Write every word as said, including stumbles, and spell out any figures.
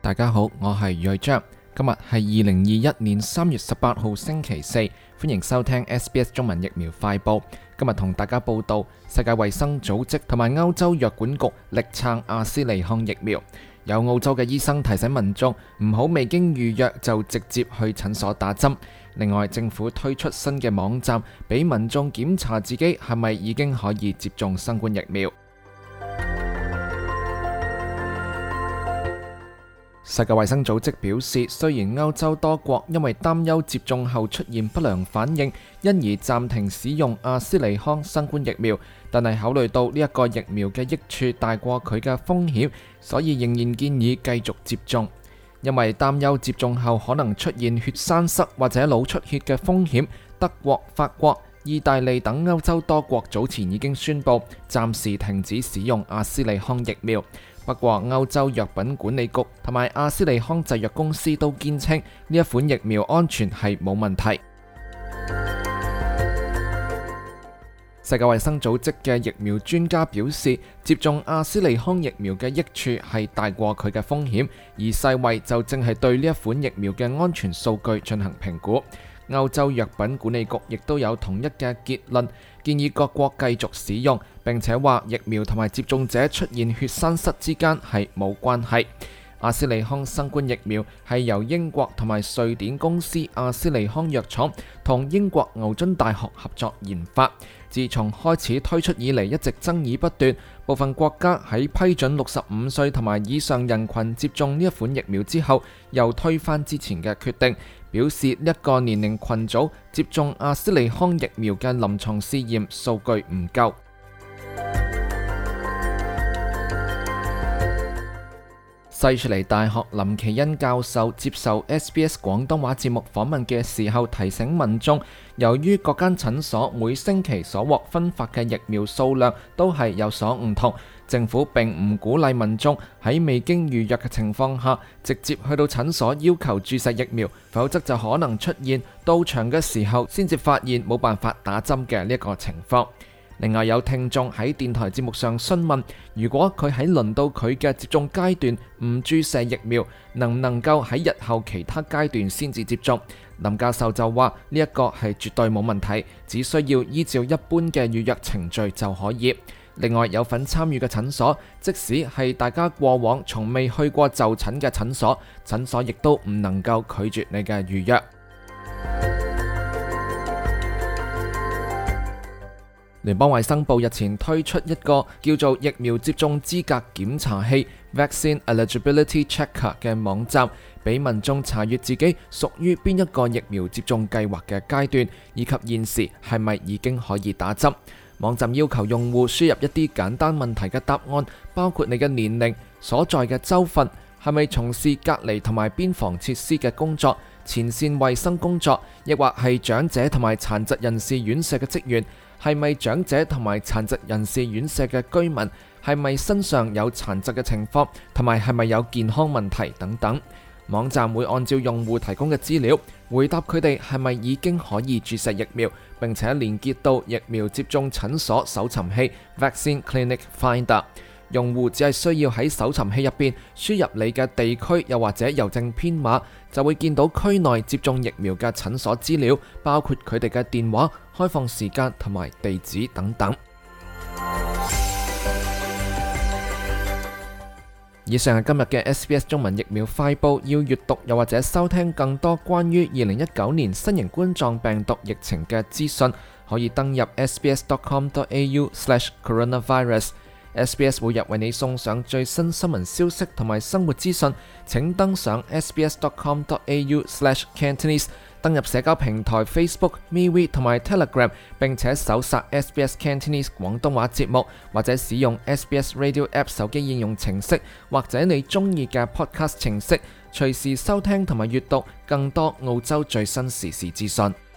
大家好，我係睿章。今日係二零二一年三月十八號星期四，歡迎收聽 S B S 中文疫苗快報。今日同大家報道，世界衛生組織同埋歐洲藥管局力撐阿斯利康疫苗。有澳洲嘅醫生提醒民眾唔好未經預約就直接去診所打針。另外，政府推出新嘅網站，俾民眾檢查自己係咪已經可以接種新冠疫苗。世界衛生組織表示，雖然歐洲多國因為擔憂接種後出現不良反應，因而暫停使用阿斯利康新冠疫苗，但係考慮到呢一個疫苗嘅益處大過佢嘅風險，所以仍然建議繼續接種。因為擔憂接種後可能出現血栓塞或者腦出血嘅風險，德國、法國、意大利等歐洲多國早前已經宣布暫時停止使用阿斯利康疫苗。不過，歐洲藥品管理局同埋阿斯利康製藥公司都堅稱呢一款疫苗安全係冇問題。世界衛生組織嘅疫苗專家表示，接種阿斯利康疫苗嘅益處係大過佢嘅風險，而世衛就正係對呢一款疫苗嘅安全數據進行評估。歐洲藥品管理局亦都有同一嘅結論，建議各國繼續使用，並且話疫苗同埋接種者出現血栓塞之間係冇關係。阿斯利康新冠疫苗係由英國同埋瑞典公司阿斯利康藥廠同英國牛津大學合作研發。自從開始推出以嚟，一直爭議不斷。部分國家喺批准六十五歲同埋以上人群接種呢一款疫苗之後，又推翻之前嘅決定，表示呢一個年齡群組接種阿斯利康疫苗嘅臨床試驗數據唔夠。西悉尼大學林奇恩教授接受 S B S 廣東話節目訪問嘅時候提醒民眾，由於各間診所每星期所獲分發嘅疫苗數量都係有所唔同，政府並唔鼓勵民眾喺未經預約嘅情況下直接去到診所要求注射疫苗，否則就可能出現到場嘅時候先至發現冇辦法打針嘅呢一個情況。另外有聽眾喺電台節目上詢問，如果佢喺輪到佢嘅接種階段唔注射疫苗，能唔能夠喺日後其他階段先至接種？林教授就話呢一個係絕對冇問題，只需要依照一般嘅預約程序就可以。另外有份參與嘅診所，即使係大家過往從未去過就診嘅診所，診所亦都唔能夠拒絕你嘅預約。聯邦衛生部日前推出一個叫做疫苗接種資格檢查器 Vaccine Eligibility Checker 嘅網站，俾民眾查閱自己屬於邊一個疫苗接種計劃嘅階段，以及現時係咪已經可以打針。網站要求用戶輸入一啲簡單問題嘅答案，包括你嘅年齡、所在嘅州份、係咪從事隔離同埋邊防設施嘅工作、前線衛生工作，亦或係長者同埋殘疾人士院舍嘅職員，係咪長者同埋殘疾人士院舍嘅居民，係咪身上有殘疾嘅情況，同埋係咪有健康問題等等。網站會按照用戶提供嘅資料，回答佢哋係咪已經可以注射疫苗，並且連結到疫苗接種診所搜尋器 Vaccine Clinic Finder。用戶只係需要喺搜尋器入邊輸入你嘅地區又或者郵政編碼，就會見到區內接種疫苗嘅診所資料，包括佢哋嘅電話、開放時間同埋地址等等。以上係今日嘅 S B S 中文疫苗快報。要閱讀又或者收聽更多關於二零一九年新型冠狀病毒疫情嘅資訊，可以登入 s b s dot com dot a u slash coronavirus。S B S 每日為你送上最新新聞消息同埋生活資訊，請登上 s b s dot com dot a u slash cantonese， 登入社交平台 Facebook、MeWe 同埋 Telegram， 並且搜索 S B S Cantonese 廣東話節目，或者使用 S B S Radio App 手機應用程式，或者你中意嘅 Podcast 程式，隨時收聽同埋閱讀更多澳洲最新時事資訊。